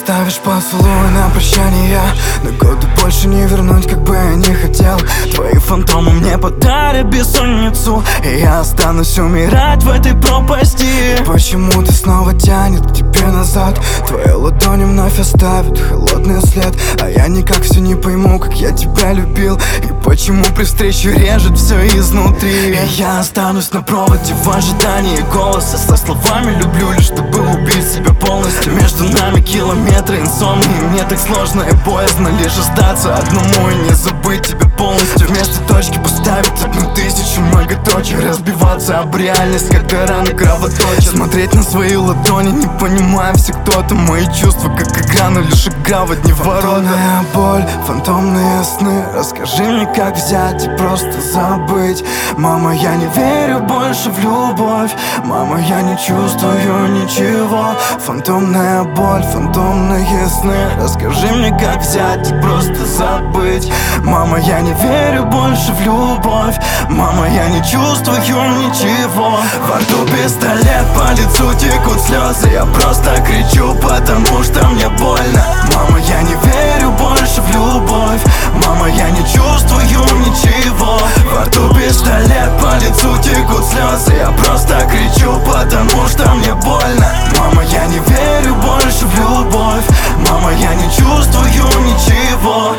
оставишь поцелуй на прощание, но годы больше не вернуть, как бы я не хотел. Твои фантомы мне подарят бессонницу, и я останусь умирать в этой пропасти. Почему ты снова тянет к тебе назад? Твои ладони вновь оставят холодный след, а я никак все не пойму, как я тебя любил, и почему при встрече режет все изнутри. И я останусь на проводе в ожидании голоса со словами «люблю» лишь чтобы убить себя полностью. Между нами километры инсомнии, мне так сложно и боязно лишь сдаться одному и не забыть тебя полностью. Вместо точки поставить 1000 многоточий, разбиваться об реальность, когда раны кровоточат. Смотреть на свои ладони, не понимая все кто-то. Мои чувства как игра, но лишь игра в одни ворота. Фантомная боль, фантомные сны. Расскажи мне, как взять и просто забыть. Мама, я не верю больше в любовь. Мама, я не чувствую ничего. Фантомная боль, фантомные сны. Расскажи мне, как взять и просто забыть. Мама, я не верю больше в любовь. Мама, я не чувствую ничего. Во рту пистолет, по лицу текут слезы. Я просто кричу, потому что мне больно. Мама, я не верю больше в любовь. Мама, я не чувствую ничего. Во рту пистолет, по лицу текут слезы. Я просто кричу, потому что мне больно. Мама, я не верю больше в любовь. Мама, я не чувствую ничего.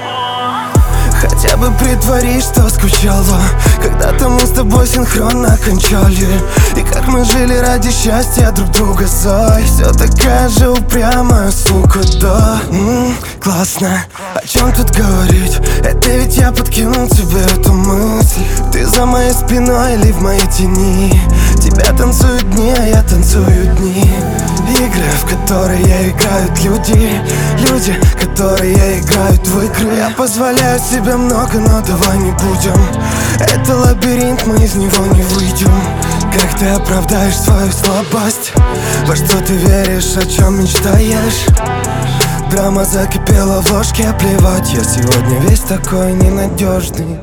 Хотя бы притворись, что скучала. Когда-то мы с тобой синхронно кончали. И как мы жили ради счастья друг друга, Зой. Все такая же упрямая, сука, да. Классно, о чем тут говорить? Это ведь я подкинул тебе эту мысль. Ты за моей спиной или в моей тени? Тебя танцуют дни, а я танцую дни. Игры, в которые играют люди. Люди, которые играют в игры. Я позволяю себе много, но давай не будем. Это лабиринт, мы из него не выйдем. Как ты оправдаешь свою слабость? Во что ты веришь, о чем мечтаешь? Драма закипела в ложке, плевать. Я сегодня весь такой ненадежный.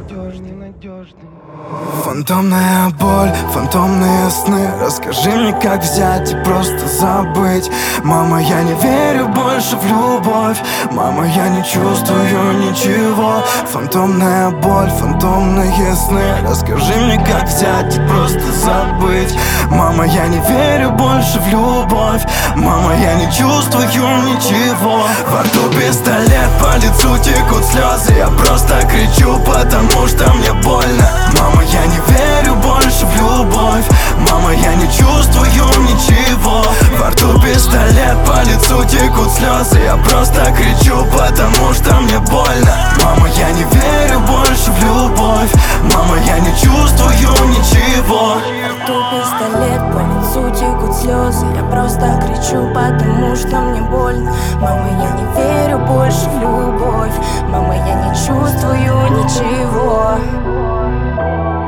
Фантомная боль, фантомные сны. Расскажи мне, как взять и просто забыть. Мама, я не верю больше в любовь. Мама, я не чувствую ничего. Фантомная боль, фантомные сны. Расскажи мне, как взять и просто забыть. Мама, я не верю больше в любовь. Мама, я не чувствую ничего. Во рту пистолет, по лицу текут слезы. Я просто кричу, потому что мне больно. Мама, я не верю больше в любовь. Мама, я не чувствую ничего. Во рту пистолет, по лицу текут слезы. Я просто кричу, потому что мне больно. Мама, я не верю больше в любовь. Мама, я не чувствую ничего. Во рту пистолет, по лицу текут слезы. Я просто кричу, потому что мне больно. Мама, я не верю больше в любовь. Мама, я не чувствую ничего.